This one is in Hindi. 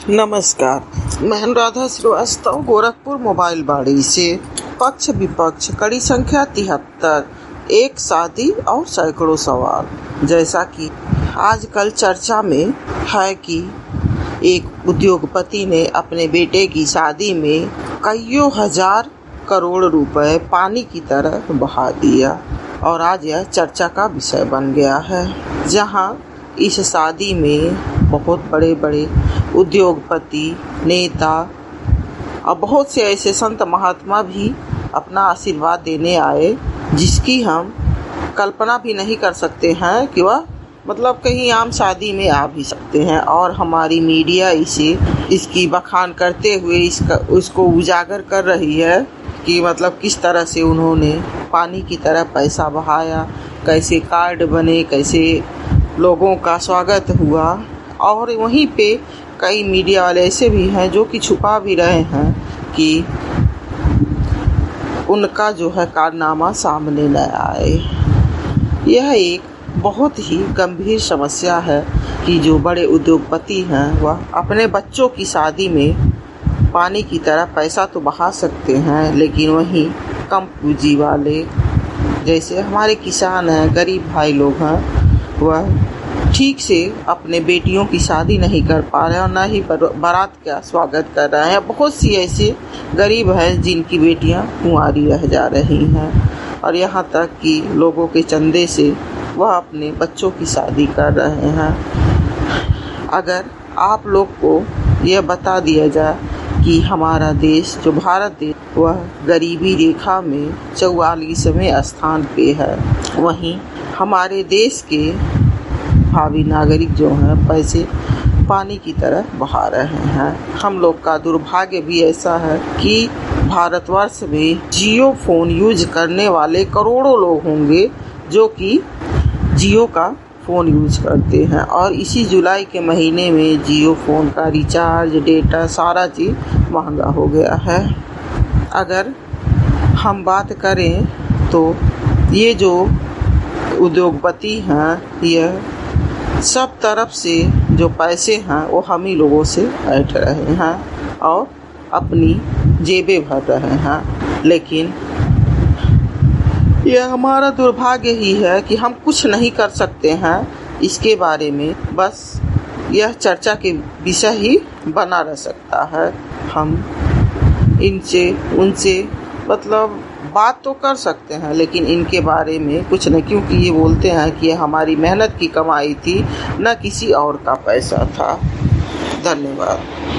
नमस्कार, मैं अनुराधा श्रीवास्तव, गोरखपुर मोबाइल बाड़ी से। पक्ष विपक्ष, कड़ी संख्या 73, एक शादी और सैकड़ों सवाल। जैसा कि आजकल चर्चा में है कि एक उद्योगपति ने अपने बेटे की शादी में कईयों हजार करोड़ रुपए पानी की तरह बहा दिया और आज यह चर्चा का विषय बन गया है। जहां इस शादी में बहुत बड़े बड़े उद्योगपति, नेता और बहुत से ऐसे संत महात्मा भी अपना आशीर्वाद देने आए, जिसकी हम कल्पना भी नहीं कर सकते हैं कि वह कहीं आम शादी में आ भी सकते हैं। और हमारी मीडिया इसकी बखान करते हुए उसको उजागर कर रही है कि किस तरह से उन्होंने पानी की तरह पैसा बहाया, कैसे कार्ड बने, कैसे लोगों का स्वागत हुआ। और वहीं पे कई मीडिया वाले ऐसे भी हैं जो कि छुपा भी रहे हैं कि उनका जो है कारनामा सामने न आए। यह एक बहुत ही गंभीर समस्या है कि जो बड़े उद्योगपति हैं वह अपने बच्चों की शादी में पानी की तरह पैसा तो बहा सकते हैं, लेकिन वहीं कम पूंजी वाले, जैसे हमारे किसान हैं, गरीब भाई लोग हैं, वह ठीक से अपने बेटियों की शादी नहीं कर पा रहे और न ही बारात का स्वागत कर रहे हैं। बहुत सी ऐसे गरीब हैं जिनकी बेटियां कुंवारी रह जा रही हैं और यहाँ तक कि लोगों के चंदे से वह अपने बच्चों की शादी कर रहे हैं। अगर आप लोग को यह बता दिया जाए कि हमारा देश, जो भारत देश, वह गरीबी रेखा में 44वें स्थान पे है, वहीं हमारे देश के भावी नागरिक जो हैं पैसे पानी की तरह बहा रहे हैं। हम लोग का दुर्भाग्य भी ऐसा है कि भारतवर्ष में जियो फोन यूज करने वाले करोड़ों लोग होंगे जो कि जियो का फ़ोन यूज करते हैं और इसी जुलाई के महीने में जियो फ़ोन का रिचार्ज, डेटा, सारा चीज़ महंगा हो गया है। अगर हम बात करें तो ये जो उद्योगपति हैं, यह सब तरफ से जो पैसे हैं वो हम ही लोगों से ऐंठ रहे हैं और अपनी जेबें भर रहे हैं। लेकिन यह हमारा दुर्भाग्य ही है कि हम कुछ नहीं कर सकते हैं इसके बारे में। बस यह चर्चा के विषय ही बना रह सकता है। हम इनसे उनसे बात तो कर सकते हैं, लेकिन इनके बारे में कुछ नहीं, क्योंकि ये बोलते हैं कि यह हमारी मेहनत की कमाई थी, न किसी और का पैसा था। धन्यवाद।